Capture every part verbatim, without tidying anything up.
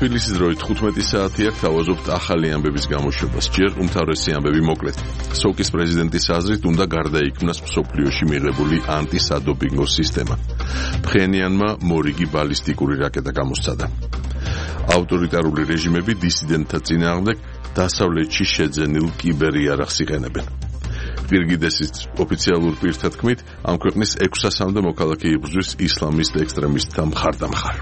თბილისის დროით თხუთმეტი საათი აქვს, თავაზობთ ახალი ამბების გამოშვებას. ჯერ უმთავრესი ამბები მოკლედ. სოკის პრეზიდენტის აზრით უნდა გარდაიქმნას მსოფლიოში მიღებული ანტისადოპინგო სისტემა. ფხენიანმა მორიგი ბალისტიკური რაკეტა გამოსცადა. ავტორიტარული რეჟიმები დისიდენტთა წინააღმდეგ დასავლეთში შეძენილ კიბერიარაღს იყენებენ. ყირგიზეთის ოფიციალურ პირთა თქმით, ამ ქვეყნის ექვსასამდე მოქალაქე იბრძვის ისლამისტ ექსტრემისტთა მხარდამხარ.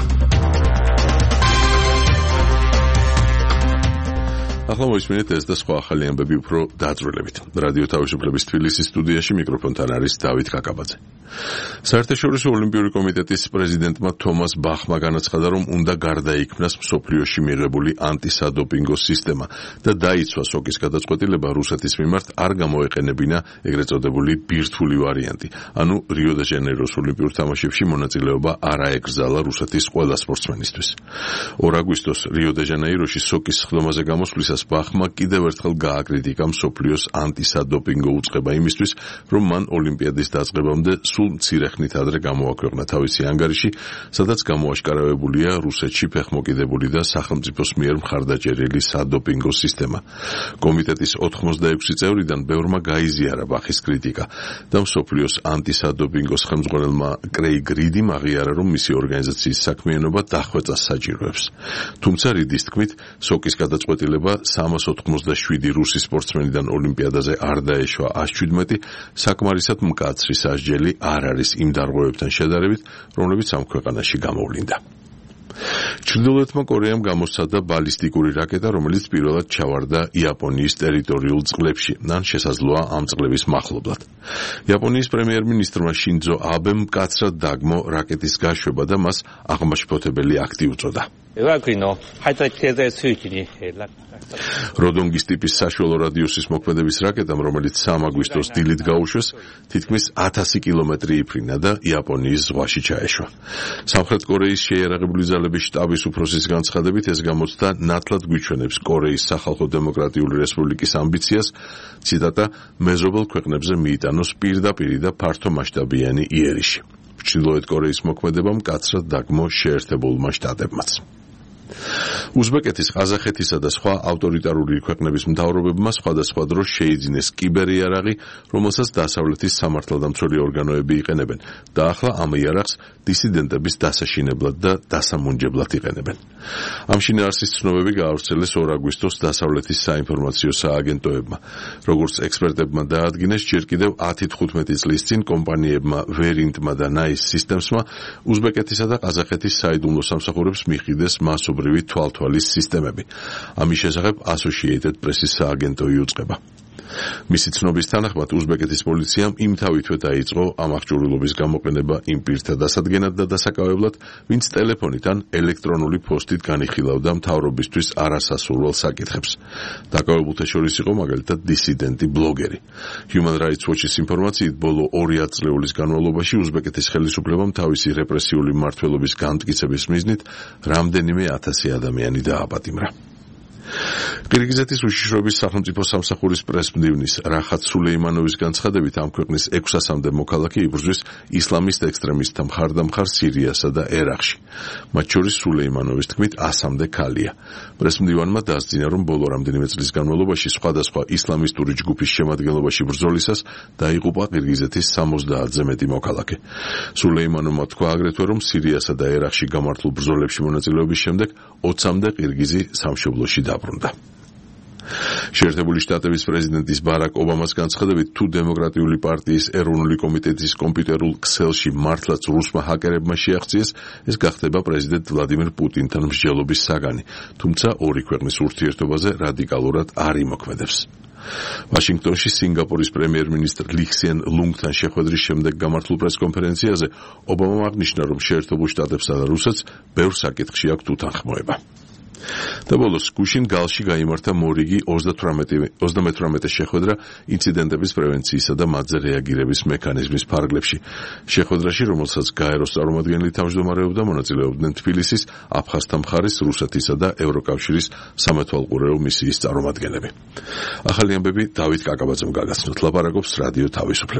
ახლა მოისმინეთ ეს და სხვა ახალი ამბები უფრო დაძვრილებით. რადიო თავისუფლების თბილისის სტუდიაში მიკროფონთან არის დავით კაკაბაძე. საერთაშორისო ოლიმპიური კომიტეტის პრეზიდენტმა თომას ბახმა განაცხადა, რომ უნდა გარდაიქმნას მსოფლიოში მიღებული ანტისადოპინგო სისტემა და დაიცვა სოკის გადაწყვეტილება რუსეთის მიმართ არ გამოეყენებინა ეგრეთ წოდებული ბირთვული ვარიანტი. ანუ რიო-დე-ჟანეიროს ოლიმპიურ თამაშებში მონაწილეობა არ აეკრძალა რუსეთის ყველა სპორტსმენისთვის. ორ აგვისტოს რიო-დე-ჟანეიროში სოკის სხდომაზე გამოსვლისას ბახმა კიდევ ერთხელ გააკრიტიკა მსოფლიოს ანტისადოპინგო უწყება იმისთვის, რომ მან ოლიმპიადის დაწყებამდე სულ მცირე ხნით ადრე გამოაქვეყნა თავისი ანგარიში, სადაც გამოაშკარავებულია რუსეთში ფეხმოკიდებული და სახელმწიფოს მიერ მხარდაჭერილი სადოპინგო სისტემა. კომიტეტის ოთხმოცდაექვსი წევრიდან ბევრმა გაიზიარა ბახის კრიტიკა და მსოფლიოს ანტისადოპინგოს ხელმძღვანელმა კრეიგ რიდიმ აღიარა, რომ მისი ორგანიზაციის საქმიანობა დახვეწას საჭიროებს. თუმცა რიდის თქმით, სოკის გადაწყვეტილება სამას ოთხმოცდაშვიდი რუსი სპორტსმენიდან ოლიმპიადაზე არ დაეშვა ას შვიდმეტი საკმარისად მკაცრი სასჯელი არ არის იმ დარღვევებთან შედარებით, რომლებიც ამ ქვეყანაში გამოვლინდა. ჩრდილოეთმა კორეამ გამოსცადა ბალისტიკური რაკეტა, რომელიც პირველად ჩავარდა იაპონიის ტერიტორიულ წყლებში, ან შესაძლოა ამ წყლების მახლობლად. იაპონიის პრემიერ-მინისტრმა შინძო აბემ მკაცრად დაგმო რაკეტის გაშვება და მას აღმაშფოთებელი აქტი უწოდა. როდონგის ტიპის საშუალო რადიუსის მოქმედების რაკეტამ, რომელიც სამ აგვისტოს დილით გაუშვეს, თითქმის ათასი კილომეტრი იფრინა და იაპონიის ზღვაში ჩაეშვა. სამხრეთ კორეის შეიარაღებული ძალების შტაბის უფროსის განცხადებით, ეს გამოცდა ნათლად გვიჩვენებს კორეის სახალხო დემოკრატიული რესპუბლიკის ამბიციას, ციტატა, მეზობელ ქვეყნებზე მიიტანოს პირდაპირი და ფართომასშტაბიანი იერიში. ჩრდილოეთ კორეის მოქმედებამ მკაცრად დაგმო შეერთებულმა შტატებმაც. უზბეკეთის, ყაზახეთისა და სხვა ავტორიტარული ქვეყნების მთავრობებმა სხვადასხვა დროს შეიძინეს კიბერიარაღი, რომელსაც დასავლეთის სამართალდამცველი ორგანოები იყენებენ და ახლა ამ იარაღს დისიდენტების დასაშინებლად და დასამუნჯებლად იყენებენ. ამ შინაარსის ცნობები გაავრცელეს ორ აგვისტოს დასავლეთის საინფორმაციო სააგენტოებმა. როგორც ექსპერტებმა დაადგინეს, ჯერ კიდევ ათი თხუთმეტი წლის წინ კომპანიებმა ვერინტმა და ნაის სისტემსმა უზბეკეთისა და ყაზახეთის საიდუმლო სამსახურებს მიჰყიდეს მასობრივი თვალთვალის სისტემები. ამის შესახებ Associated Press-ის სააგენტო იუწყება. მისი ცნობის თანახმად უზბეკეთის პოლიციამ იმთავითვე დაიწყო ამ აღჭურვილობის გამოყენება იმ პირთა დასადგენად და დასაკავებლად, ვინც ტელეფონით ან ელექტრონული პოსტით განიხილავდა მთავრობისთვის არასასურველ საკითხებს. დაკავებულთა შორის იყო მაგალითად დისიდენტი ბლოგერი. Human Rights Watch-ის ინფორმაციით, ბოლო ორი ათწლეულის განმავლობაში უზბეკეთის ხელისუფლებამ თავისი რეპრესიული მმართველობის განმტკიცების მიზნით რამდენიმე ათასი ადამიანი დააპატიმრა. ყირგიზეთის უშიშროების სახელმწიფო სამსახურის პრესმდივნის რახათ სულეიმანოვის განცხადებით, ამ ქვეყნის ექვსასამდე მოქალაქე იბრძვის ისლამისტ ექსტრემისტთა მხარდამხარ სირიასა და ერაყში. მათ შორის სულეიმანოვის თქმით ასამდე ქალია. პრესმდივანმა დასძინა, რომ ბოლო რამდენიმე წლის განმავლობაში სხვადასხვა ისლამისტური ჯგუფის შემადგენლობაში ბრძოლისას დაიღუპა ყირგიზეთის სამოცდაათზე მეტი მოქალაქე. სულეიმანოვმა თქვა აგრეთვე, რომ სირიასა და ერაყში გამართულ ბრძოლებში მონაწილეობის შემდეგ ოცამდე ყირგიზი სამშობლოში დაბრუნდა. შეერთებული შტატების პრეზიდენტის ბარაკ ობამას განცხადებით, თუ დემოკრატიული პარტიის ეროვნული კომიტეტის კომპიუტერულ ქსელში მართლაც რუსმა ჰაკერებმა შეაღწიეს, ეს გახდება პრეზიდენტ ვლადიმირ პუტინთან მსჯელობის საგანი, თუმცა ორი ქვეყნის ურთიერთობაზე რადიკალურად არ იმოქმედებს. ვაშინგტონში სინგაპურის პრემიერ-მინისტრ ლი ქსიან ლუნგთან შეხვედრის შემდეგ გამართულ პრესკონფერენციაზე ობამამ აღნიშნა, რომ შეერთებულ შტატებსა და რუსეთს ბევრ საკითხში აქვთ უთანხმოება. და ბოლოს გუშინ გალში გაიმართა მორიგი ოცდამეთვრამეტე შეხვედრა ინციდენტების პრევენციისა და მათზე რეაგირების მექანიზმის ფარგლებში. შეხვედრაში, რომელსაც გაეროს წარმომადგენელი თავმჯდომარეობდა, მონაწილეობდნენ თბილისის, აფხაზთა მხარის, რუსეთისა და ევროკავშირის სამეთვალყურეო მისიის წარმომადგენლები. ახალი ამბები დავით კაკაბაძემ გაგაცნოთ. ლაპარაკობს რადიო თავისუფლება.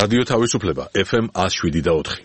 რადიო თავისუფლება ეფ ემ one oh seven და four.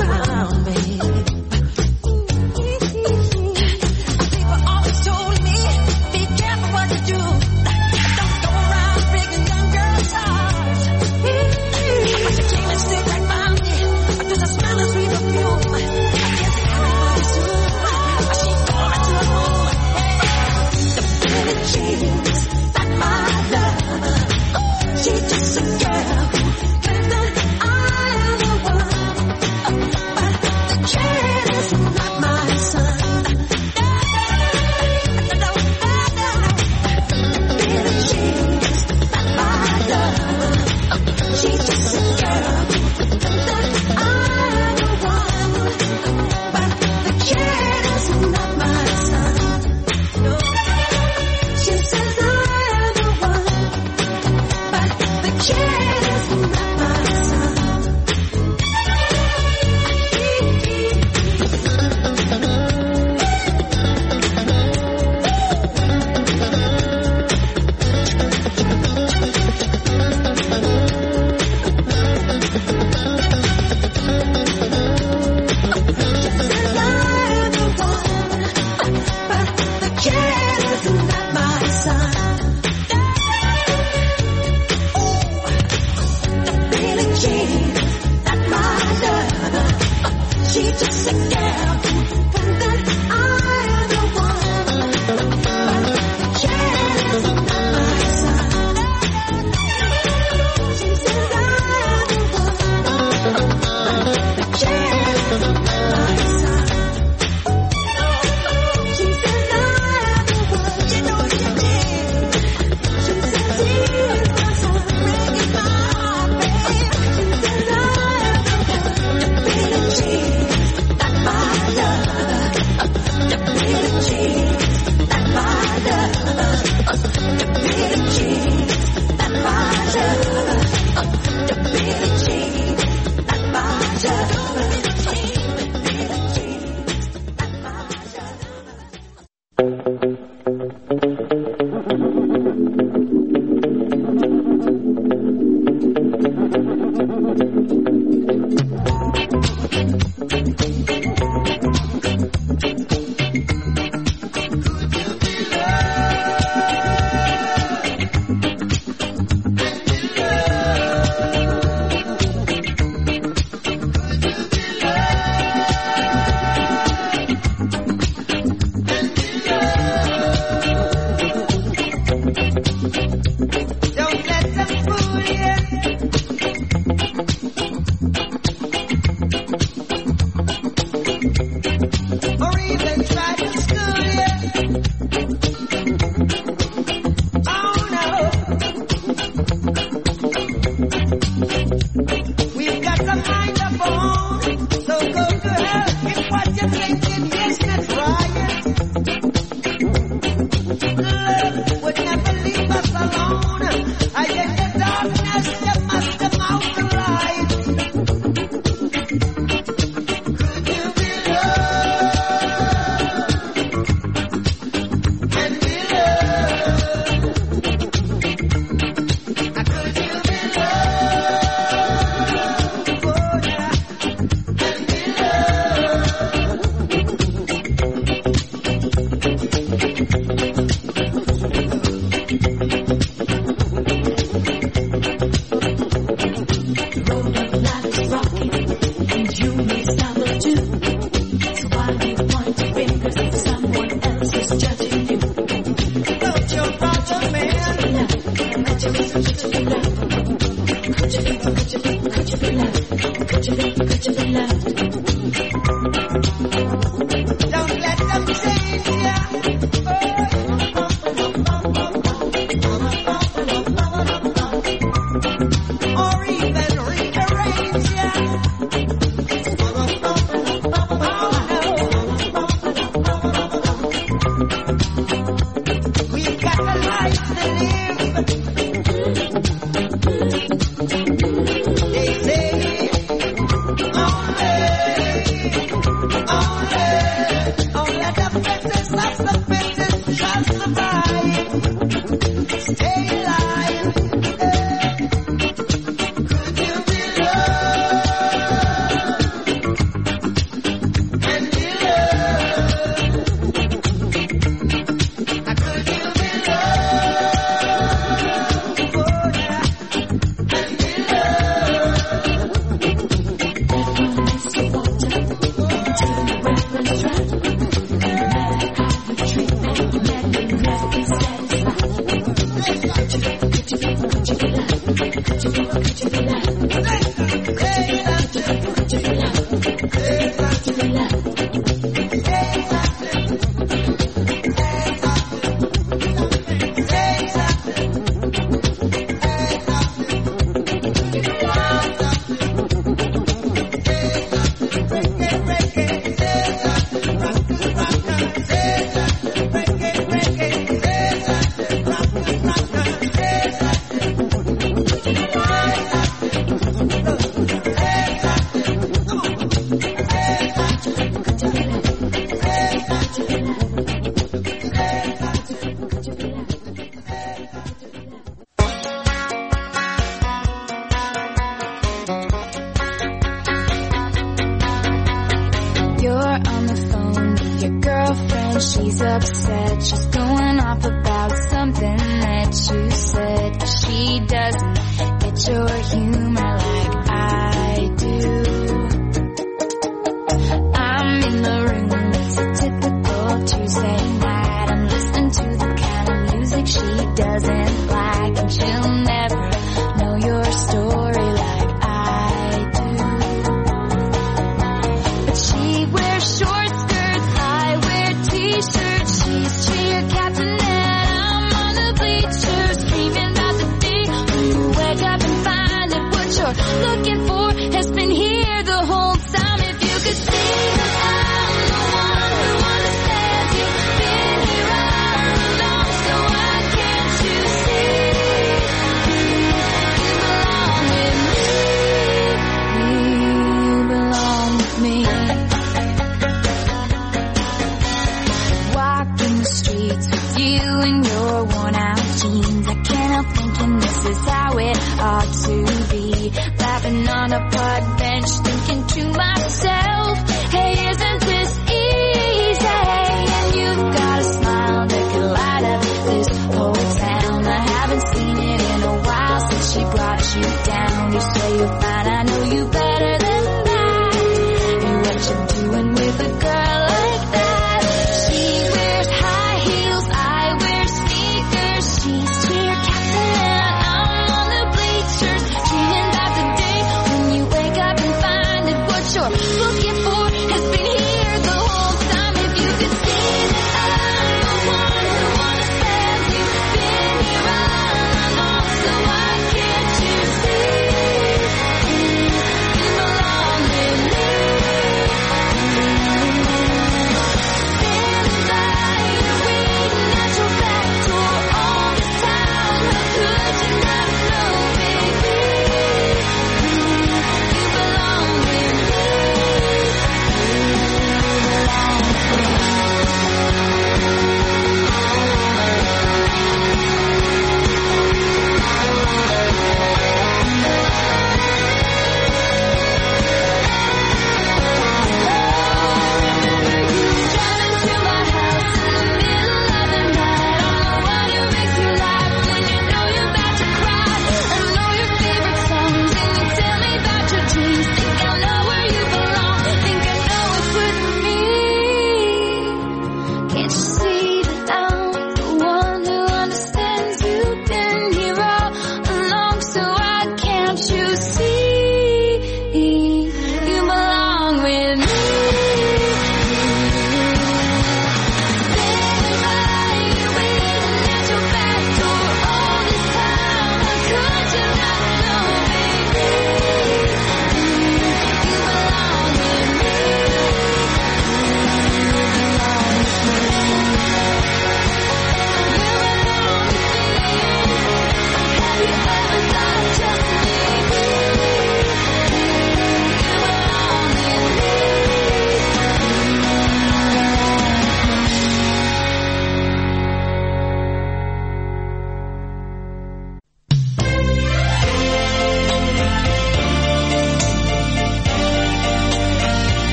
People always told me Looking for has been here.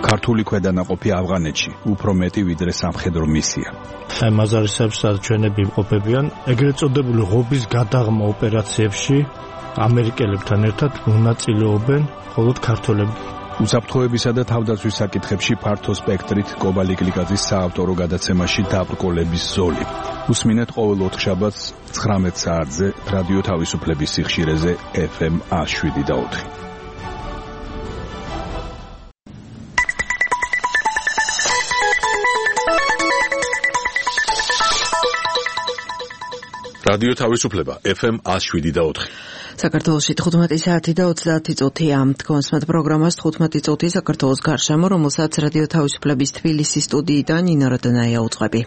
ქართული ქვედანაყოფი ავღანეთში უფრო მეტი ვიდრე სამხედრო მისია. აი მაზარისეებს და ჩვენები ყოფებიან ეგრეთ წოდებული ღობის გადაღმა ოპერაციებში ამერიკელებთან ერთად მონაწილეობენ მხოლოდ ქართველები. უსაფრთხოებისა და თავდაცვის საკითხებში ფართო სპექტრით კობალი გლიკაძის საავტორო გადაცემაში დაბრკოლების ზოლი. უსმინეთ ყოველ ოთხშაბათს ცხრამეტ საათზე რადიო თავისუფლების სიხშირეზე ეფ ემ შვიდ და ოთხი. რადიო თავისუფლება ეფ ემ შვიდ და ოთხი. საქართველოში თხუთმეტი საათი და ოცდაათი წუთია. თქვენსმეთ პროგრამას თხუთმეტი წუთი საქართველოს გარშემო, რომელსაც რადიო თავისუფლების თბილისის სტუდიიდან ნინო როდონაია უძღვები.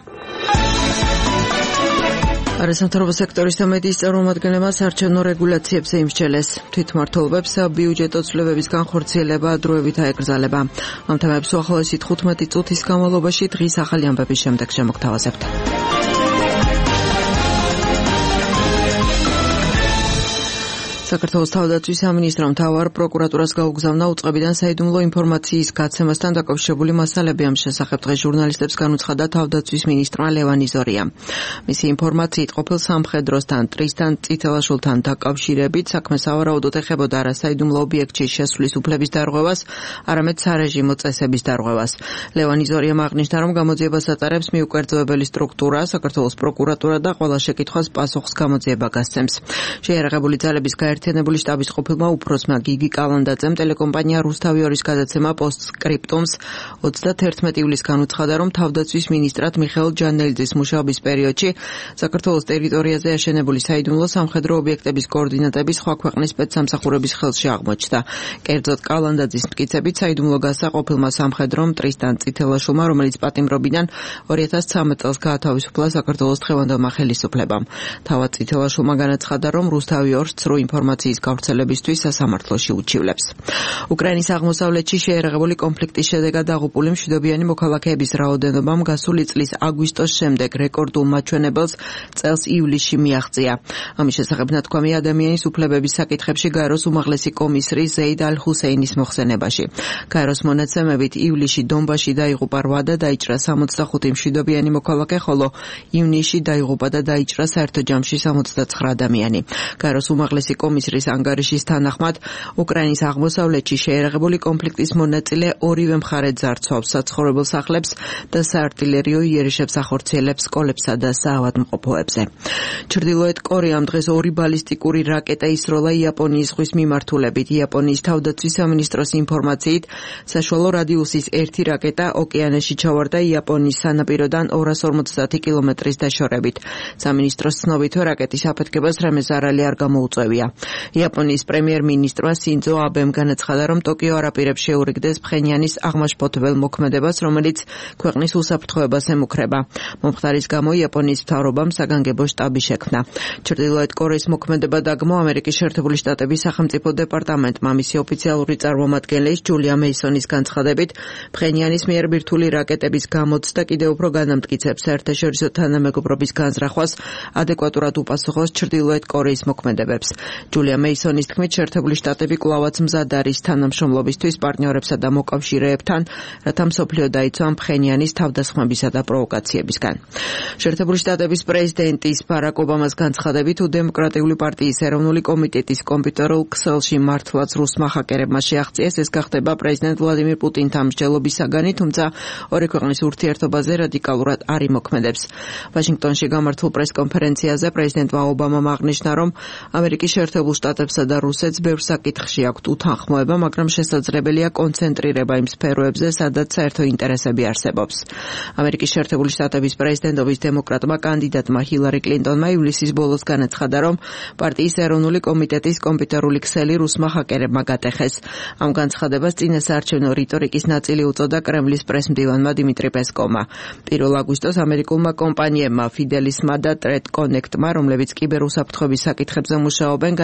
არასამთავრობო სექტორის და მედიის წარმომადგენლებმა საარჩევნო რეგულაციებზე იმსჯელეს. თვითმმართველობებს ბიუჯეტო ცვლილებების განხორციელება დროებით აეკრძალება. ამ თემებს უახლოესი თხუთმეტი წუთის განმავლობაში დღის ახალი ამბების შემდეგ შემოგთავაზებთ. საქართველოს თავდაცვის სამინისტრომ მთავარ პროკურატურას გაუგზავნა უწყებიდან საიდუმლო ინფორმაციის გაცემასთან დაკავშირებული მასალები. ამ შესახებ დღეს ჟურნალისტებს განუცხადა თავდაცვის მინისტრმა ლევან იზორია. მისი ინფორმაციით ყოფილ სამხედროსთან ტრისტან წითელაშვილთან დაკავშირებით საქმე სავარაუდოდ ეხებოდა არა საიდუმლო ობიექტში შესვლის უფლების დარღვევას, არამედ სარეჟიმო წესების დარღვევას. ლევან იზორიამ აღნიშნა, რომ გამოძიებას ატარებს მიუკერძოებელი სტრუქტურა, საქართველოს პროკურატურა და ყველა შეკითხვას პასუხს გამოძიება გასცემს. შეიარაღებული ძალების გაერთიანებული შტაბის ყოფილმა უფროსმა გიგი კალანდაძემ ტელეკომპანია რუსთავი-ორის გადაცემა პოსტსკრიპტუმს ოცდათერთმეტი ივლისს განუცხადა, რომ თავდაცვის მინისტრად მიხეილ ჯანელიძის მუშაობის პერიოდში საქართველოს ტერიტორიაზე აშენებული საიდუმლო სამხედრო ობიექტების კოორდინატების სხვა ქვეყნის სპეცსამსახურების ხელში აღმოჩნდა. კერძოდ კალანდაძის მტკიცებით საიდუმლო გასა ყოფილმა სამხედრომ ტრისტან წითელაშვილმა, რომელიც პატიმრობიდან ორი ათას ცხრამეტ წელს გაათავისუფლა საქართველოს დღევანდელმა ხელისუფლებამ. თავად წითელაშვილმა განაცხადა, რომ რუსთავი-ორს ცრუ ინფორმაციის გავრცელებისთვის სასამართლოში უჩივლებს. უკრაინის აღმოსავლეთში შეიარაღებული კონფლიქტის შედეგად დაღუპული მშვიდობიანი მოქალაქეების რაოდენობამ გასული წლის აგვისტოს შემდეგ რეკორდულ მაჩვენებელს წელს ივლისში მიაღწია. ამის შესახებ ნათქვამი ადამიანის უფლებების საკითხებში გაეროს უმაღლესი კომისრის ზეიდ ალ-ჰუსეინის მოხსენებაში. გაეროს მონაცემებით ივლისში დონბასში დაიღუპა რვა და დაიჭრა სამოცდახუთი მშვიდობიანი მოქალაქე, ხოლო ივნისში დაიღუპა და დაიჭრა საერთო ჯამში სამოცდაცხრა ადამიანი. გაეროს უმაღლესი კომისრის ანგარიშის თანახმად, უკრაინის აღმოსავლეთში შეიარაღებული კონფლიქტის მონაწილე ორივე მხარე ძარცვავს საცხოვრებელ სახლებს და საარტილერიო იერიშებს ახორციელებს სკოლებსა და საავადმყოფოებზე. ჩრდილოეთ კორეამ დღეს ორი ბალისტიკური რაკეტა ისროლა იაპონიის ზღვის მიმართულებით. იაპონიის თავდაცვის სამინისტროს ინფორმაციით, საშუალო რადიუსის ერთი რაკეტა ოკეანეში ჩავარდა იაპონიის სანაპიროდან ორას ორმოცდაათი კილომეტრის დაშორებით. სამინისტროს ცნობით, რაკეტის აფეთქებას რამე ზარალი არ გამოუწვევია. იაპონიის პრემიერ-მინისტრმა სინძო აბემ განაცხადა, რომ ტოკიო არ აპირებს შეურიგდეს ფხენიანის აღმაშფოთებელ მოქმედებას, რომელიც ქვეყნის უსაფრთხოებას ემუქრება. მომხდარის გამო იაპონიის მთავრობამ საგანგებო შტაბი შექმნა. ჩრდილოეთ კორეის მოქმედება დაგმო ამერიკის შეერთებული შტატების სახელმწიფო დეპარტამენტმა. მისი ოფიციალური წარმომადგენლის ჯულია მეისონის განცხადებით, ფხენიანის მიერ ბირთვული რაკეტების გამოცდა კიდევ უფრო განამტკიცებს საერთაშორისო თანამეგობრობის განზრახვას ადეკვატურად უპასუხოს ჩრდილოეთ კორეის მოქმედებებს. ჯულია მეისონის თქმით, შეერთებული შტატები კვლავაც მზად არის თანამშრომლობისთვის პარტნიორებსა და მოკავშირეებთან, რათა მსოფლიო დაიცვან ფხენიანის თავდასხმებისა და პროვოკაციებისგან. შეერთებული შტატების პრეზიდენტის ბარაკ ობამას განცხადებით, დემოკრატიული პარტიის ეროვნული კომიტეტის კომპიუტერულ ქსელში მართლაც რუსმა ჰაკერებმა შეაღწიეს. ეს გახდება პრეზიდენტ ვლადიმირ პუტინთან მსჯელობის საგანი, თუმცა ორი ქვეყნის ურთიერთობაზე რადიკალურად არ იმოქმედებს. ვაშინგტონში გამართულ პრესკონფერენციაზე პრეზიდენტმა ობამამ აღნიშნა, რომ ამერიკის შეერთებულ შტატებსა და რუსეთს ბევრ საკითხში აქვთ უთანხმოება, მაგრამ შესაძლებელია კონცენტრირება იმ სფეროებზე, სადაც საერთო ინტერესები არსებობს. ამერიკის შეერთებული შტატების პრეზიდენტობის დემოკრატმა კანდიდატმა ჰილარი კლინტონმა ივლისის ბოლოს განაცხადა, რომ პარტიის ეროვნული კომიტეტის კომპიუტერული ქსელი რუსმა ჰაკერებმა გატეხეს. ამ განცხადებას წინასაარჩევნო რიტორიკის ნაწილი უწოდა კრემლის პრესმდივანმა დიმიტრი პესკოვმა. პირველ აგვისტოს ამერიკულმა კომპანიებმა ფიდელისმა და ტრედ კონექტმა, რომლებიც კიბერუსაფრთხოების საკითხებზე მუშაობენ,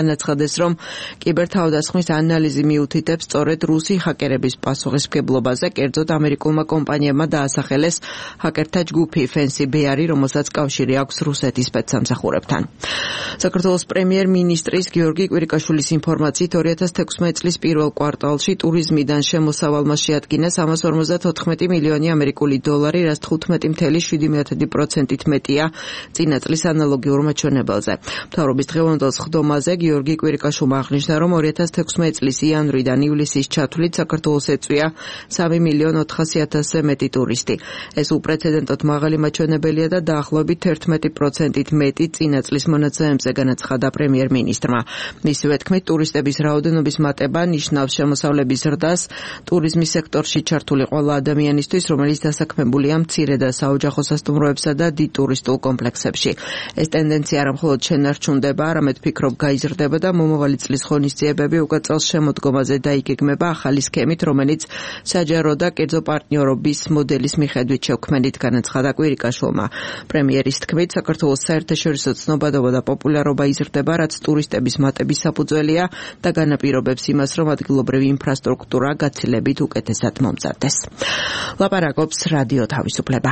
განაცხადეს, რომ კიბერთავდასხმის ანალიზი მიუთითებს სწორედ რუსი ჰაკერების პასუხისმგებლობაზე, კერძოდ ამერიკულმა კომპანიებმა დაასახელეს ჰაკერთა ჯგუფი Fancy Bear, რომელსაც კავშირი აქვს რუსეთის სპეცსამსახურებთან. საქართველოს პრემიერ-მინისტრის გიორგი კვირიკაშვილის ინფორმაციით ორი ათას თექვსმეტი წლის პირველ კვარტალში ტურიზმიდან შემოსავალმა შეადგინა სამას ორმოცდაოთხმეტი მილიონი ამერიკული დოლარი, რაც თხუთმეტი წუთი შვიდი პროცენტით მეტია წინა წლის ანალოგიურ მაჩვენებელზე. მთავრობის დღევანდელ სხდომაზე გიორგი კვირიკაშვილმა აღნიშნა, რომ ორი ათას თექვსმეტი წლის იანვრიდან ივლისის ჩათვლით საქართველოს ეწვია სამი მილიონი ოთხასი ათასზე მეტი ტურისტი. ეს უპრეცედენტოდ მაღალი მაჩვენებელია და დაახლოებით ერთმეტი პროცენტით მეტი წინა წლის მონაცემებზე, განაცხადა პრემიერ-მინისტრმა. მისივე თქმით, ტურისტების რაოდენობის მატება ნიშნავს შემოსავლების ზრდას ტურიზმის სექტორში ჩართული ყველა ადამიანისთვის, რომელიც დასაქმებულია მცირე და საოჯახო სასტუმროებსა და დიდ ტურისტულ კომპლექსებში. ეს ტენდენცია არა მხოლოდ შენარჩუნდება, არამედ ფიქრობ გაიზრდება და მომავალი წლის ღონისძიებები უკვე წელს შემოდგომაზე დაიგეგმება ახალი სქემით, რომელიც საჯარო და კერძო პარტნიორობის მოდელის მიხედვით შექმნით, განაცხადა კვირიკაშვილმა. პრემიერის თქმით, საქართველოს საერთაშორისო ცნობადობა და პოპულარობა იზრდება, რაც ტურისტების მატების საფუძველია და განაპირობებს იმას, რომ ადგილობრივი ინფრასტრუქტურა გაცილებით უკეთესად მომზადდეს. ლაპარაკობს რადიო თავისუფლება.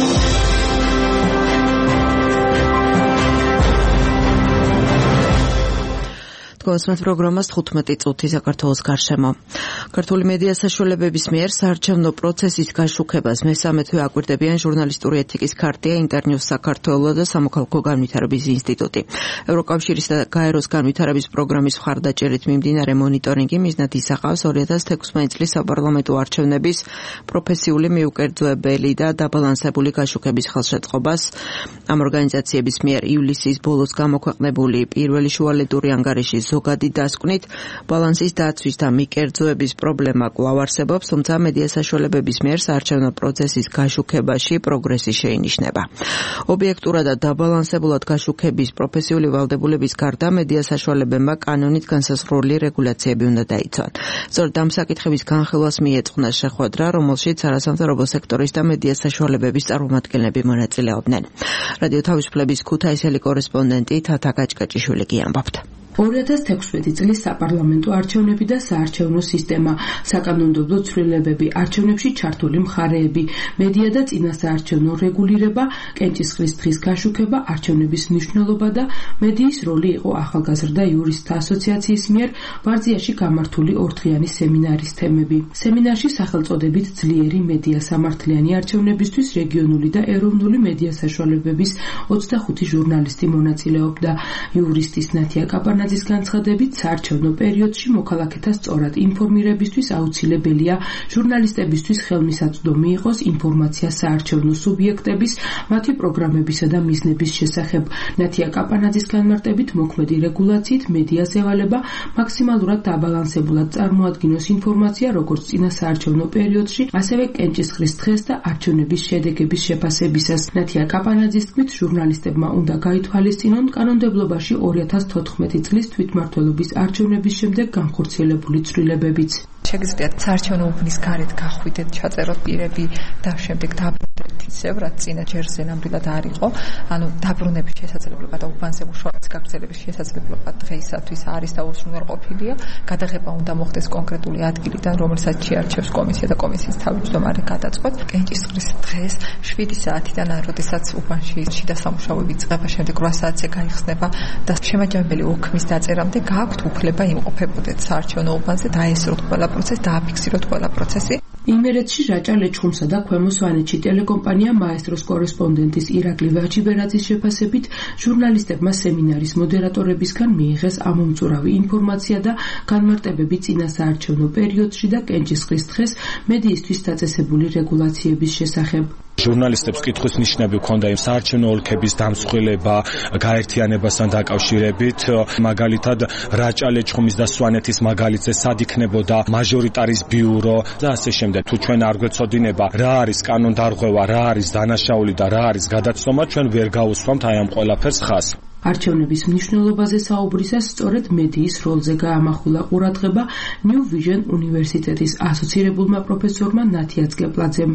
გასმათ პროგრამას თხუთმეტი წუთი საქართველოს გარშემო. ქართული მედია საშუალებების მიერ საარჩევნო პროცესის გაშუქებას მესამე თვე აკვირდებიან ჟურნალისტური ეთიკის ქარტია, ინტერნიუს საქართველოს და სამოქალაქო განვითარების ინსტიტუტი. ევროკავშირის და გაეროს განვითარების პროგრამის მხარდაჭერით მიმდინარე მონიტორინგი მიზნად ისახავს ორი ათას თექვსმეტი წლის საპარლამენტო არჩევნების პროფესიული მიუკერძოებელი და დაბალანსებული გაშუქების ხელშეწყობას. ამ ორგანიზაციების მიერ ივლისის ბოლოს გამოქვეყნებული პირველი შუალედური ანგარიშის ზოგადი დასკვნით ბალანსის დაცვის და მიკერძოების პრობლემა კვლავ არსებობს, თუმცა მედია საშუალებების მიერ საარჩევნო პროცესის გაშუქებაში პროგრესი შეინიშნება. ობიექტურად და დაბალანსებულად გაშუქების პროფესიული ვალდებულების გარდა მედია საშუალებებმა კანონით განსაზღვრული რეგულაციები უნდა დაიცვან. სწორედ ამ საკითხების განხილვას მიეწყნა შეხვედრა, რომელშიც არასამთავრობო სექტორის და მედია საშუალებების წარმომადგენლები მონაწილეობდნენ. რადიო თავისუფლების ქუთაისელი კორესპონდენტი თათა გაჭკაჭიშვილი გიამბობთ. ორი ათას თექვსმეტი წლის საპარლამენტო არჩევნები და საარჩევნო სისტემა, საკანონმდებლო ცვლილებები, არჩევნებში ჩართული მხარეები, მედია და წინასაარჩევნო რეგულირება, კენჭისყრის დღის გაშუქება, არჩევნების მნიშვნელობა და მედიის როლი იყო ახალგაზრდა იურისტთა ასოციაციის მიერ ბარძიაში გამართული ორდღიანი სემინარის თემები. სემინარში სახელწოდებით ძლიერი მედია სამართლიანი არჩევნებისთვის რეგიონული და ეროვნული მედია საშუალებების ოცდახუთი ჟურნალისტი მონაწილეობდა. იურისტის ნათია კაპარნაძის განცხადებით, საარჩევნო პერიოდში მოქალაქეთა სწორად ინფორმირებისთვის აუცილებელია ჟურნალისტებისთვის ხელმისაწვდომი იყოს ინფორმაცია საარჩევნო სუბიექტების, მათი პროგრამებისა და მიზნების შესახებ. ნათია კაპარნაძის განმარტებით, მოქმედი რეგულაციით მედიას ევალება მაქსიმალურად დაბალანსებულად წარმოადგინოს ინფორმაცია როგორც წინა საარჩევნო პერიოდში, ასევე კენჭისყრის დღეს და არჩევნების შედეგების შეფასებისას. ნათია კაპარნაძის თქმით, ჟურნალისტებმა უნდა გაითვალისწინონ კანონმდებლობაში ორი ათას თოთხმეტი წლის თვითმმართველობის არჩევნების შემდეგ განხორციელებული ცვლილებებიც. შეგიძლიათ საარჩევნო უბნის გარეთ გახვიდეთ, ჩაწეროთ პირები და შემდეგ დაბრუნდეთ ისევ, რაც წინა ჯერზე ნამდვილად არ იყო. ანუ დაბრუნების შესაძლებლობა და უბანზე მუშაობის გაგრძელების შესაძლებლობა დღეისათვის არის და უზრუნველყოფილია. გადაღება უნდა მოხდეს კონკრეტული ადგილიდან, რომელსაც შეარჩევს კომისია და კომისიის თავმჯდომარე გადაწყვეტ. კენჭისყრის დღეს შვიდი საათიდან, როდესაც უბანში შიდა სამუშაოები იწყება, შემდეგ რვა საათზე გაიხსნება და შემაჯამებელი ოქმის დაწერამდე გააქვთ უფლება იმყოფებოდეთ საარჩევნო უბანზე, დაესწროთ ყველა პროცესი, დააფიქსიროთ ყველა პროცესი. იმერეთში რაჭა ლეჩხუმსა და ქვემო სვანეთში ტელეკომპანია მაესტროს კორესპონდენტის ირაკლი ვაჭიბერაძის შეფასებით, ჟურნალისტებმა სემინარის მოდერატორებისგან მიიღეს ამომწურავი ინფორმაცია და განმარტებები წინა საარჩევნო პერიოდში და კენჭისყრის დღეს მედიისთვის დაწესებული რეგულაციების შესახებ. ჟურნალისტებს კითხვის ნიშნები ჰქონდა იმ საარჩევნო ოლქების დამსხვილება, გაერთიანებასთან დაკავშირებით, მაგალითად რაჭა ლეჩხუმის და სვანეთის მაგალითზე სად იქნებოდა მაჟორიტარის ბიურო და ასე შემდეგ. თუ ჩვენ არ გვეცოდინება რა არის კანონდარღვევა, რა არის დანაშაული და რა არის გადაცნობა, ჩვენ ვერ გაუსვამთ აი ამ ყველაფერს ხაზს. არჩევნების მნიშვნელობაზე საუბრისას სწორედ მედიის როლზე გაამახვილა ყურადღება New Vision უნივერსიტეტის ასოცირებულმა პროფესორმა ნათია წკეპლაძემ.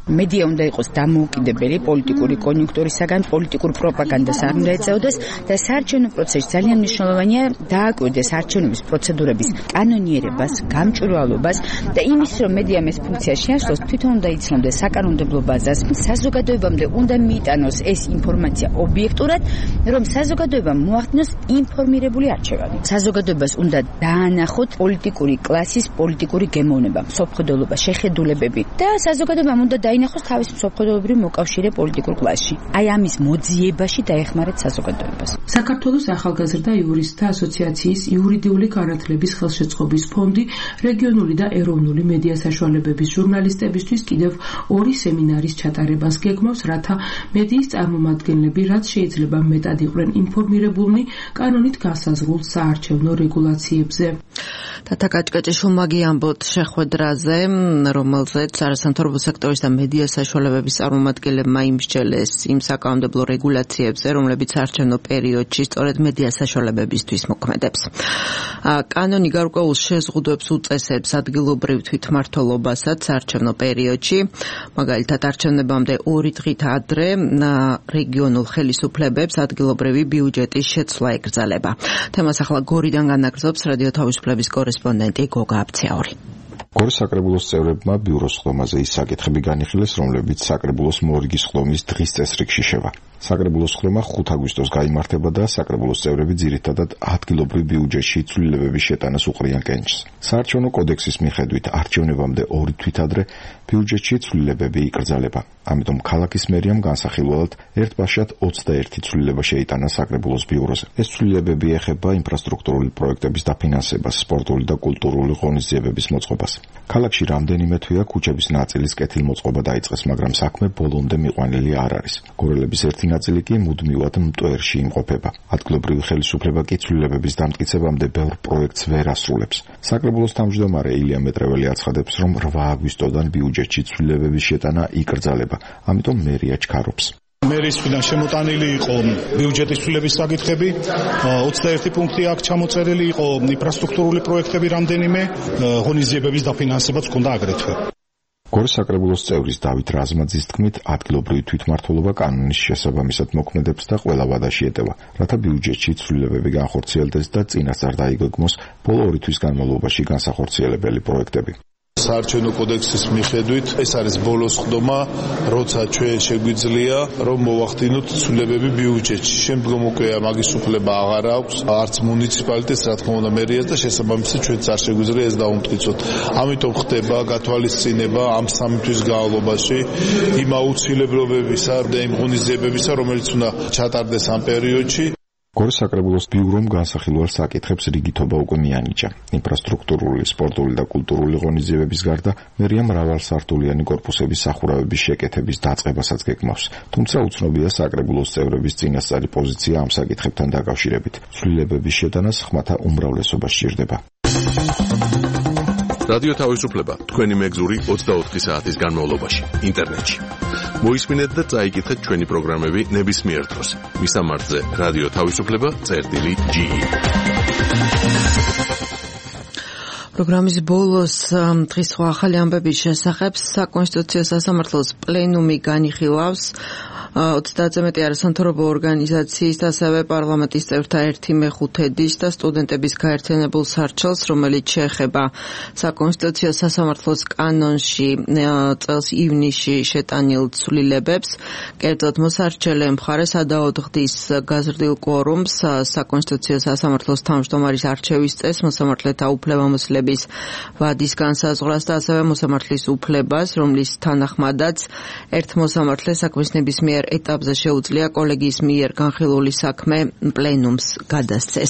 მედია უნდა იყოს დამოუკიდებელი პოლიტიკური კონიუნქტურისაგან, პოლიტიკურ პროპაგანდას არ უნდა ეწეოდეს და საარჩევნო პროცესში ძალიან მნიშვნელოვანია დააკვირდეს არჩევნების პროცედურების კანონიერებას, გამჭვირვალობას და იმის, რომ მედიამ ეს ფუნქცია შეასრულოს, თვითონ უნდა იცნობდეს საკანონმდებლო ბაზას, საზოგადოებამდე უნდა მიიტანოს ეს ინფორმაცია ობიექტურად, რომ საზოგადოებამ მოახდინოს ინფორმირებული არჩევანი. საზოგადოებას უნდა დაანახოთ პოლიტიკური კლასის პოლიტიკური გემოვნება, მსოფლმხედველობა, შეხედულებები და საზოგადოებამ უნდა დაინახოს თავის მსოფლმხედველობრივ მოკავშირე პოლიტიკურ კლასში. აი ამის მოძიებაში დაეხმარეთ საზოგადოებას. საქართველოს ახალგაზრდა იურისტთა ასოციაციის იურიდიული განათლების ხელშეწყობის ფონდი რეგიონული და ეროვნული მედია საშუალებების ჟურნალისტებისთვის კიდევ ორი სემინარის ჩატარებას გეგმავს, რათა მედიის წარმომადგენლები რაც შეიძლება მეტად იყვნენ ინფორმირებულნი კანონით განსაზღვრულ საარჩევნო რეგულაციებზე. თათა კაჭკაჭიშვილმა ამბობთ შეხვედრაზე, რომელზეც არასამთავრობო სექტორის და მედია საშუალებების წარმომადგენლებმა იმსჯელეს იმ საკანონმდებლო რეგულაციებზე, რომლებიც არჩევნო პერიოდში სწორედ მედია საშუალებებისთვის მოქმედებს. კანონი გარკვეულ შეზღუდვებს უწესებს ადგილობრივ თვითმმართველობასაც არჩევნო პერიოდში, მაგალითად არჩევნებამდე ორი დღით ადრე რეგიონულ ხელისუფლებებს ადგილობრივი ბიუჯეტის შეცვლა ეკრძალება. თემას ახლა გორიდან განაგრძობს რადიო თავისუფლების კორესპონდენტი გოგა აბცაური. გორის საკრებულოს წევრებმა ბიუროს ხდომაზე ის საკითხები განიხილეს, რომლებიც საკრებულოს მორიგის ხდომის დღის წესრიგში შევა. საკრებულოს ხდომა ხუთ აგვისტოს გაიმართება და საკრებულოს წევრები ძირითადად ადგილობრივ ბიუჯეტში ცვლილებების შეტანას უყრიან კენჭს. საარჩევნო კოდექსის მიხედვით არჩევნებამდე ორი თვით ადრე ბიუჯეტში ცვლილებები იკრძალება. ამიტომ ქალაქის მერიამ განსახილველად ერთბაშად ოცდაერთი ცვლილება შეიტანა საკრებულოს ბიუროზე. ეს ცვლილებები ეხება ინფრასტრუქტურული პროექტების დაფინანსებას, სპორტული და კულტურული ღონისძიებების მოწყობას. ქალაქში რამდენიმე თვეა ქუჩების ნაწილის კეთილმოწყობა დაიწყეს, მაგრამ საქმე ბოლომდე მიყვანილი არ არის. გორელების ერთი ნაწილი კი მუდმივად მტვერში იმყოფება. ადგილობრივი ხელისუფლება კი ცვლილებების დამტკიცებამდე ბევრ პროექტს ვერ ასრულებს. საკრებულოს თავმჯდომარე ილია მეტრეველი აცხადებს, რომ რვა აგვისტოდან ბიუჯეტში ცვლილებების შეტანა იკრძალება, ამიტომ მერია ჩქარობს. მერის მხრიდან შემოტანილი იყო ბიუჯეტის ცვლილების საკითხები, ოცდაერთი პუნქტი აქ ჩამოწერილი იყო, ინფრასტრუქტურული პროექტები რამდენიმე, ღონისძიებების დაფინანსებაც ჰქონდა აგრეთვე. გორის საკრებულოს წევრის დავით რაზმაძის თქმით, ადგილობრივი თვითმმართველობა კანონის შესაბამისად მოქმედებს და ყველა ვადაში ეტევა, რათა ბიუჯეტში ცვლილებები განხორციელდეს და წინასწარ დაიგეგმოს ბოლო ორი თვის განმავლობაში განსახორციელებელი პროექტები. საარჩევნო კოდექსის მიხედვით ეს არის ბოლოს ხდომა, როცა ჩვენ შეგვიძლია რომ მოვახდინოთ ცვლილებები ბიუჯეტში. შემდგომ უკვე მაგის უფლება აღარ აქვს არც მუნიციპალიტეტს, რა თქმა უნდა მერიას და შესაბამისად ჩვენც არ შეგვიძლია ეს დავუმტკიცოთ. ამიტომ ხდება გათვალისწინება ამ სამი თვის განმავლობაში იმ აუცილებლობებისა და იმ ღონისძიებებისა, რომელიც უნდა ჩატარდეს ამ პერიოდში. გორის საკრებულოს ბიურომ განსახილველ საკითხებს რიგითობა უკვე მიანიჭა. ინფრასტრუქტურული, სპორტული და კულტურული ღონისძიებების გარდა მერია მრავალსართულიანი კორპუსების სახურავების შეკეთების დაწყებასაც გეგმავს. თუმცა უცნობია საკრებულოს წევრების წინასწარი პოზიცია ამ საკითხებთან დაკავშირებით. ცვლილებების შეტანას ხმათა უმრავლესობა სჭირდება. რადიო თავისუფლება თქვენი მეგზური ოცდაოთხი საათის განმავლობაში ინტერნეტში. მოისმინეთ და წაიკითხეთ ჩვენი პროგრამები ნებისმიერ დროს. მისამართზე რადიო თავისუფლება წერტილი ჯი. პროგრამის ბოლოს დღის სხვა ახალი ამბების შესახებ საკონსტიტუციო სასამართლოს პლენუმი განიხილავს ოცდაათზე მეტი არასამთავრობო ორგანიზაციის და ასევე პარლამენტის წევრთა ერთი მეხუთედის და სტუდენტების გაერთიანებულ სარჩელს, რომელიც შეეხება საკონსტიტუციო სასამართლოს კანონში წელს ივნისში შეტანილ ცვლილებებს. კერძოდ მოსარჩელე მხარეს ადაოდგდის გაზრდილ კვორუმს, საკონსტიტუციო სასამართლოს თავმჯდომარის არჩევის წესს, მოსამართლეთა უფლებამოსილების ვადის განსაზღვრას და ასევე მოსამართლის უფლებას, რომლის თანახმადაც ერთ მოსამართლეს საქმის ნებისმიერ ეტაპზე შეუძლია კოლეგიის მიერ განხილული საქმე პლენუმს გადასცეს.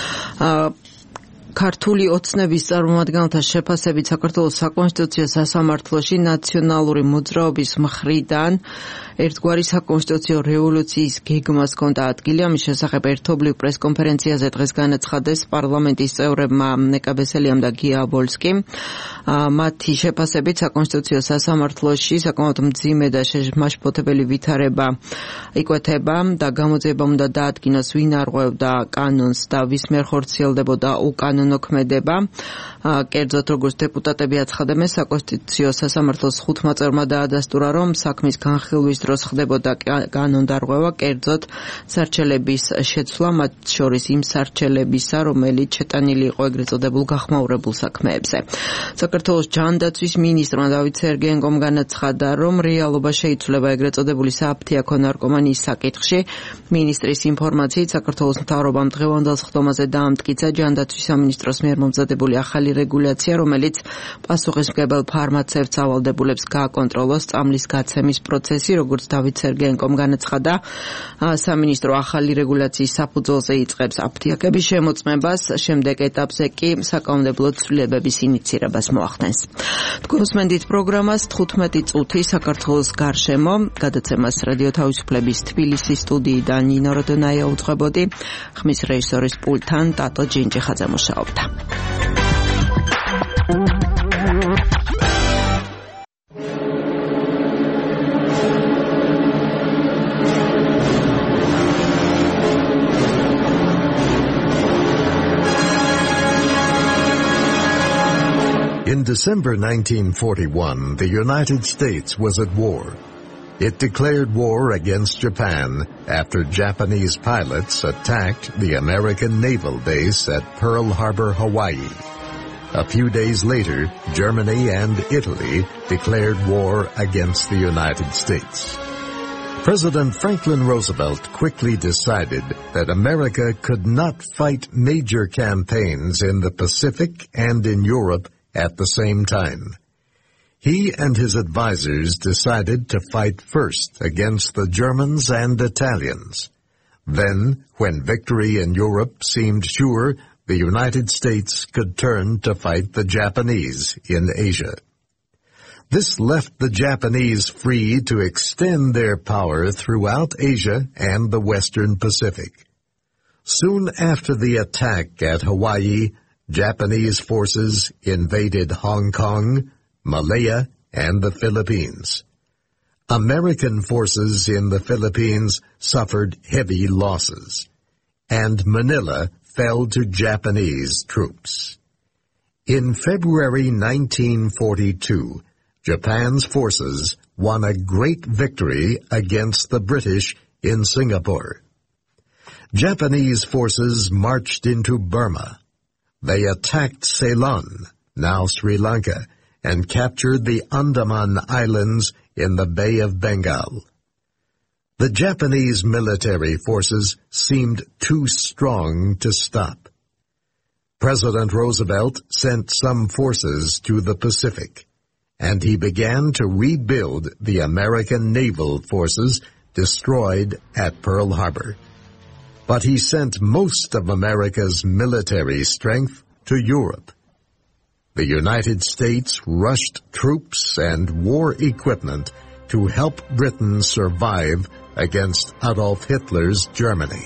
ქართული ოცნების წარმომადგენელთა შეფასებით საქართველოს საკონსტიტუციო სასამართლოში ნაციონალური მოძრაობის მხრიდან ერთგვარი საკონსტიტუციო რევოლუციის გეგმას ჰქონდა ადგილი. ამის შესახებ ერთობლივ პრესკონფერენციაზე დღეს განაცხადეს პარლამენტის წევრებმა ნეკა ბესელიამ და გია აბოლსკიმ. მათი შეფასებით საკონსტიტუციო სასამართლოში საკმაოდ მძიმე და შეშმაშფოთებელი ვითარება იკვეთება და გამოძიება უნდა დაადგინოს ვინ არღვევდა კანონს და ვის მიერ ხორციელდებოდა უკანონო განმანონოქმედება. კერძოდ როგორც დეპუტატები აცხადებენ, საკონსტიტუციო სასამართლოს ხუთმა წევრმა დაადასტურა, რომ საქმის განხილვის დროს ხდებოდა კანონდარღვევა, კერძოდ სარჩელების შეცვლა, მათ შორის იმ სარჩელებისა, რომელიც შეტანილი იყო ეგრეთ წოდებულ გახმაურებულ საქმეებზე. საქართველოს ჯანდაცვის მინისტრმა დავით სერგეენკომ განაცხადა, რომ რეალობა შეიცვლება ეგრეთ წოდებული საფთიაქო ნარკომანიის საკითხში. მინისტრის ინფორმაციით, საქართველოს მთავრობამ დღევანდელ სხდომაზე დაამტკიცა ჯანდაცვის სამინისტროს მიერ მომზადებული ახალი რეგულაცია, რომელიც პასუხისმგებელ ფარმაცევტს ავალდებულებს გააკონტროლოს წამლის გაცემის პროცესი, როგორც დავით სერგეენკომ განაცხადა, სამინისტრო ახალი რეგულაციის საფუძველზე იწყებს აფთიაქების შემოწმებას, შემდეგ ეტაპზე კი საკანონმდებლო ცვლილებების ინიცირებას მოახდენს. გულისხმობთ პროგრამას თხუთმეტი წუთი საქართველოს გარშემო, გადაცემას რადიო თავისუფლების თბილისის სტუდიიდან ნინო როდონაია უძღვებოდი, ხმის რეჟისორის პულტთან ტატო ჯინჯიხაძე მუშაობდა. In December nineteen forty-one, the United States was at war. It declared war against Japan after Japanese pilots attacked the American naval base at Pearl Harbor, Hawaii. A few days later, Germany and Italy declared war against the United States. President Franklin Roosevelt quickly decided that America could not fight major campaigns in the Pacific and in Europe at the same time. He and his advisors decided to fight first against the Germans and Italians. Then, when victory in Europe seemed sure, the United States could turn to fight the Japanese in Asia. This left the Japanese free to extend their power throughout Asia and the Western Pacific. Soon after the attack at Hawaii, Japanese forces invaded Hong Kong, Malaya, and the Philippines. American forces in the Philippines suffered heavy losses, and Manila fell to Japanese troops. In February nineteen forty-two, Japan's forces won a great victory against the British in Singapore. Japanese forces marched into Burma. They attacked Ceylon, now Sri Lanka, and captured the Andaman Islands in the Bay of Bengal. The Japanese military forces seemed too strong to stop. President Roosevelt sent some forces to the Pacific, and he began to rebuild the American naval forces destroyed at Pearl Harbor. But he sent most of America's military strength to Europe. The United States rushed troops and war equipment to help Britain survive against Adolf Hitler's Germany.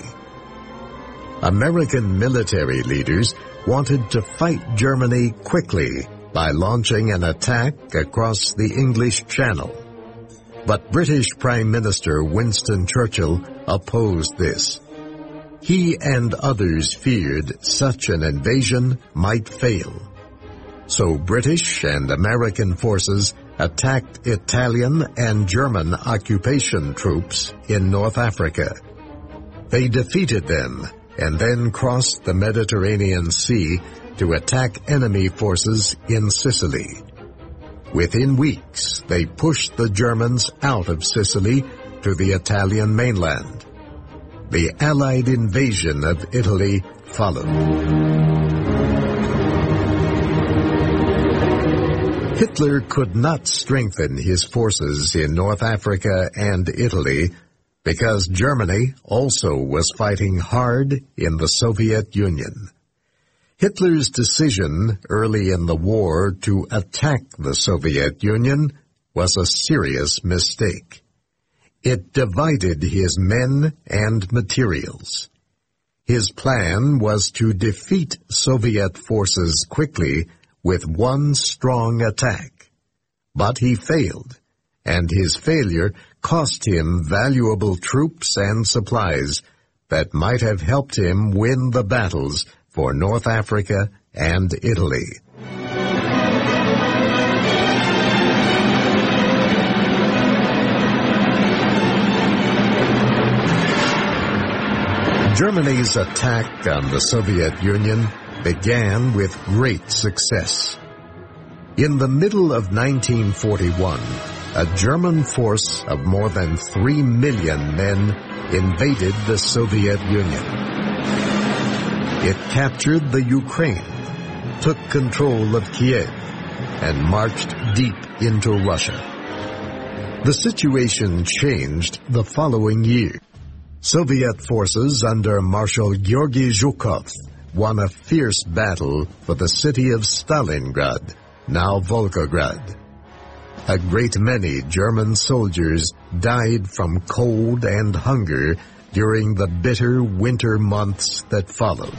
American military leaders wanted to fight Germany quickly by launching an attack across the English Channel. But British Prime Minister Winston Churchill opposed this. He and others feared such an invasion might fail. So British and American forces attacked Italian and German occupation troops in North Africa. They defeated them and then crossed the Mediterranean Sea to attack enemy forces in Sicily. Within weeks, they pushed the Germans out of Sicily to the Italian mainland. The Allied invasion of Italy followed. Hitler could not strengthen his forces in North Africa and Italy because Germany also was fighting hard in the Soviet Union. Hitler's decision early in the war to attack the Soviet Union was a serious mistake. It divided his men and materials. His plan was to defeat Soviet forces quickly with one strong attack. But he failed, and his failure cost him valuable troops and supplies that might have helped him win the battles for North Africa and Italy. Germany's attack on the Soviet Union began with great success. In the middle of nineteen forty-one, a German force of more than three million men invaded the Soviet Union. It captured the Ukraine, took control of Kiev, and marched deep into Russia. The situation changed the following year. Soviet forces under Marshal Georgy Zhukov won a fierce battle for the city of Stalingrad, now Volgograd. A great many German soldiers died from cold and hunger during the bitter winter months that followed.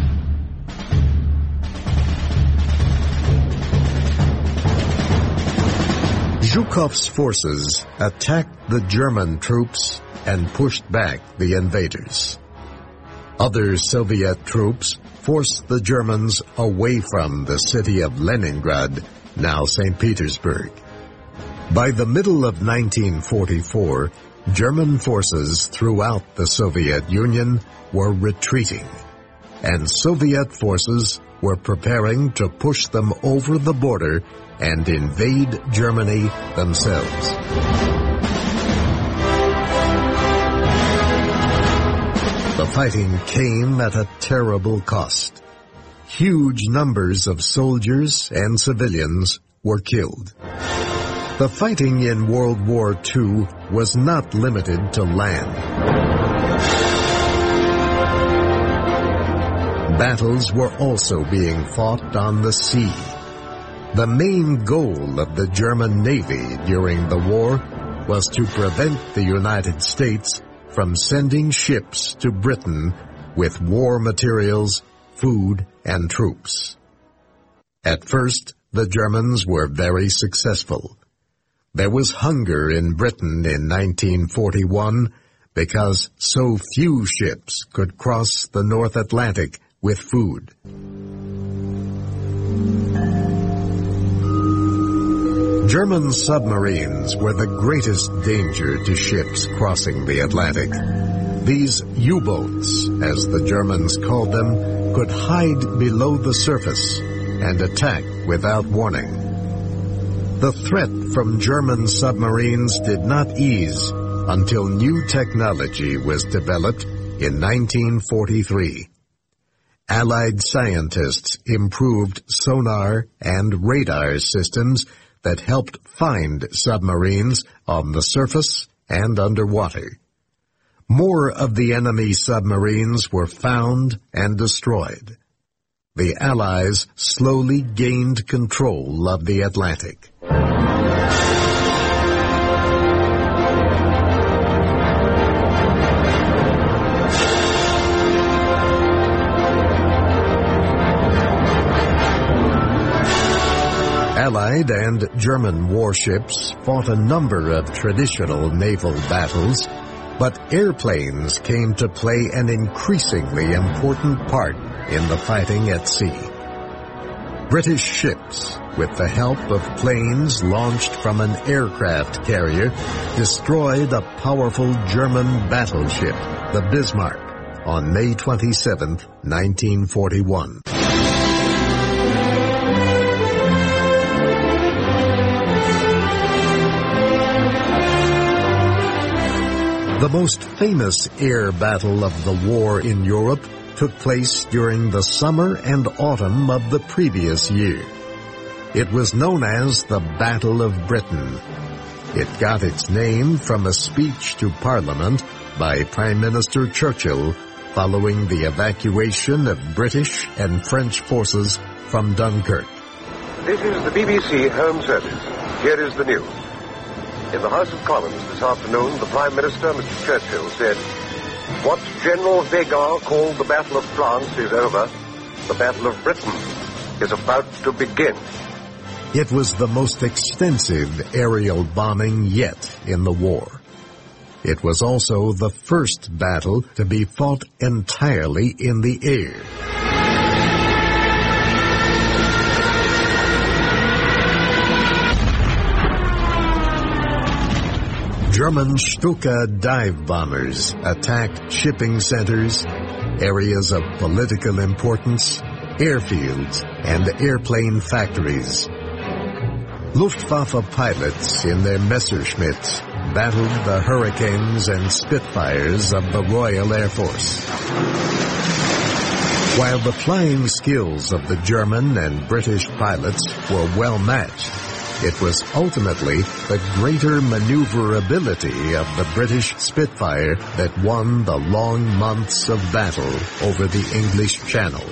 Zhukov's forces attacked the German troops and pushed back the invaders. Other Soviet troops forced the Germans away from the city of Leningrad, now Saint Petersburg. By the middle of nineteen forty-four, German forces throughout the Soviet Union were retreating, and Soviet forces were preparing to push them over the border and invade Germany themselves. The fighting came at a terrible cost. Huge numbers of soldiers and civilians were killed. The fighting in World War Two was not limited to land. Battles were also being fought on the sea. The main goal of the German Navy during the war was to prevent the United States from sending ships to Britain with war materials, food, and troops. At first, the Germans were very successful. There was hunger in Britain in nineteen forty-one because so few ships could cross the North Atlantic with food. German submarines were the greatest danger to ships crossing the Atlantic. These U-boats, as the Germans called them, could hide below the surface and attack without warning. The threat from German submarines did not ease until new technology was developed in nineteen forty-three. Allied scientists improved sonar and radar systems that helped find submarines on the surface and underwater. More of the enemy submarines were found and destroyed. The Allies slowly gained control of the Atlantic. Allied and German warships fought a number of traditional naval battles, but airplanes came to play an increasingly important part in the fighting at sea. British ships, with the help of planes launched from an aircraft carrier, destroyed a powerful German battleship, the Bismarck, on May twenty-seventh, nineteen forty-one. The most famous air battle of the war in Europe took place during the summer and autumn of the previous year. It was known as the Battle of Britain. It got its name from a speech to Parliament by Prime Minister Churchill following the evacuation of British and French forces from Dunkirk. This is the B B C Home Service. Here is the news. In the House of Commons this afternoon, the Prime Minister, Mister Churchill, said, "What General Weygand called the Battle of France is over. The Battle of Britain is about to begin." It was the most extensive aerial bombing yet in the war. It was also the first battle to be fought entirely in the air. German Stuka dive bombers attacked shipping centers, areas of political importance, airfields, and airplane factories. Luftwaffe pilots in their Messerschmitts battled the Hurricanes and Spitfires of the Royal Air Force. While the flying skills of the German and British pilots were well matched, it was ultimately the greater maneuverability of the British Spitfire that won the long months of battle over the English Channel.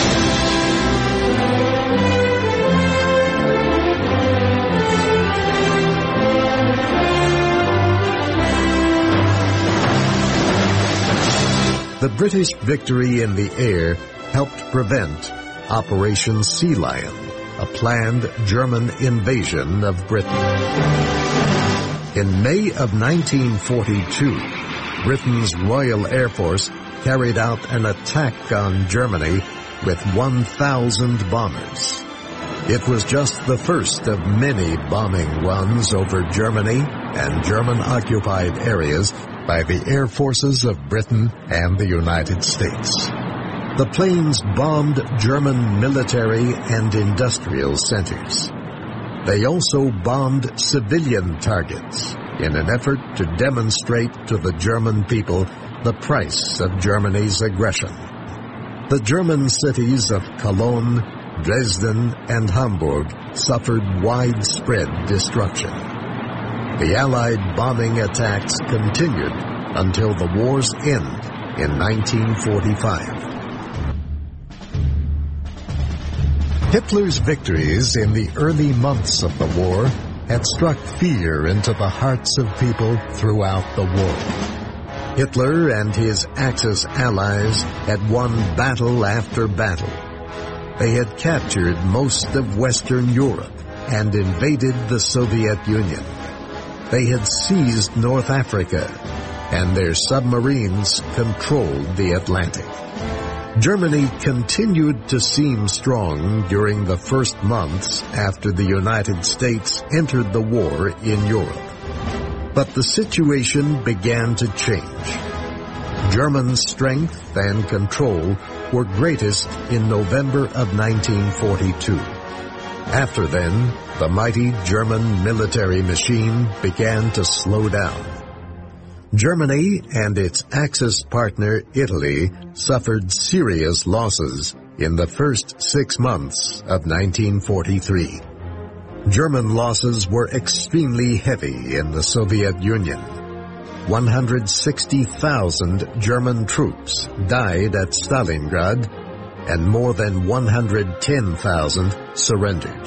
The British victory in the air helped prevent Operation Sea Lion, a planned German invasion of Britain. In May of nineteen forty-two, Britain's Royal Air Force carried out an attack on Germany with one thousand bombers. It was just the first of many bombing runs over Germany and German-occupied areas by the air forces of Britain and the United States. The planes bombed German military and industrial centers. They also bombed civilian targets in an effort to demonstrate to the German people the price of Germany's aggression. The German cities of Cologne, Dresden, and Hamburg suffered widespread destruction. The Allied bombing attacks continued until the war's end in nineteen forty-five. Hitler's victories in the early months of the war had struck fear into the hearts of people throughout the war. Hitler and his Axis allies had won battle after battle. They had captured most of Western Europe and invaded the Soviet Union. They had seized North Africa, and their submarines controlled the Atlantic. Germany continued to seem strong during the first months after the United States entered the war in Europe. But the situation began to change. German strength and control were greatest in November of nineteen forty-two. After then, the mighty German military machine began to slow down. Germany and its Axis partner Italy suffered serious losses in the first six months of nineteen forty-three. German losses were extremely heavy in the Soviet Union. one hundred sixty thousand German troops died at Stalingrad, and more than one hundred ten thousand surrendered.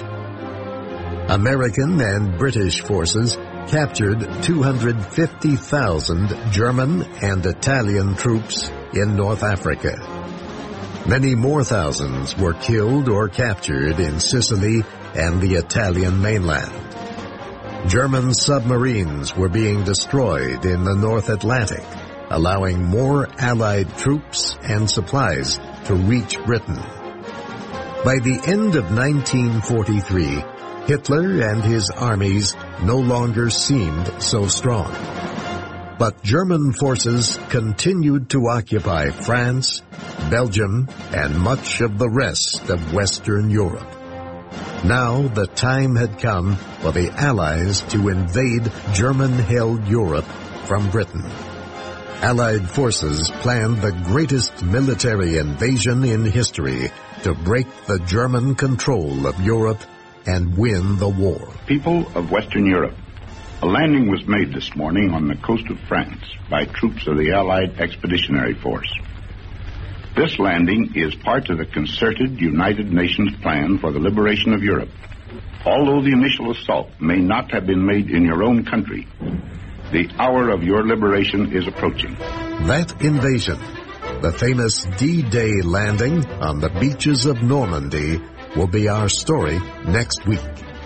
American and British forces captured two hundred fifty thousand German and Italian troops in North Africa. Many more thousands were killed or captured in Sicily and the Italian mainland. German submarines were being destroyed in the North Atlantic, allowing more Allied troops and supplies to reach Britain. By the end of nineteen forty-three, Hitler and his armies no longer seemed so strong. But German forces continued to occupy France, Belgium, and much of the rest of Western Europe. Now the time had come for the Allies to invade German-held Europe from Britain. Allied forces planned the greatest military invasion in history to break the German control of Europe and win the war. People of Western Europe, a landing was made this morning on the coast of France by troops of the Allied Expeditionary Force. This landing is part of the concerted United Nations plan for the liberation of Europe. Although the initial assault may not have been made in your own country, the hour of your liberation is approaching. That invasion, the famous D-Day landing on the beaches of Normandy, will be our story next week.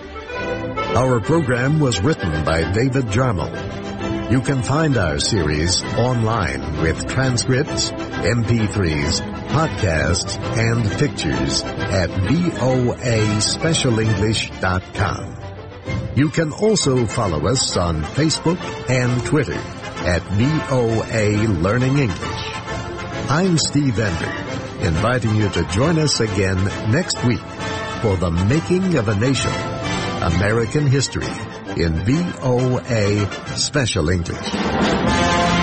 Our program was written by David Jarmel. You can find our series online with transcripts, M P threes, podcasts, and pictures at V O A special english dot com. You can also follow us on Facebook and Twitter at V O A Learning English. I'm Steve Ender, inviting you to join us again next week for The Making of a Nation, American History in V O A Special English.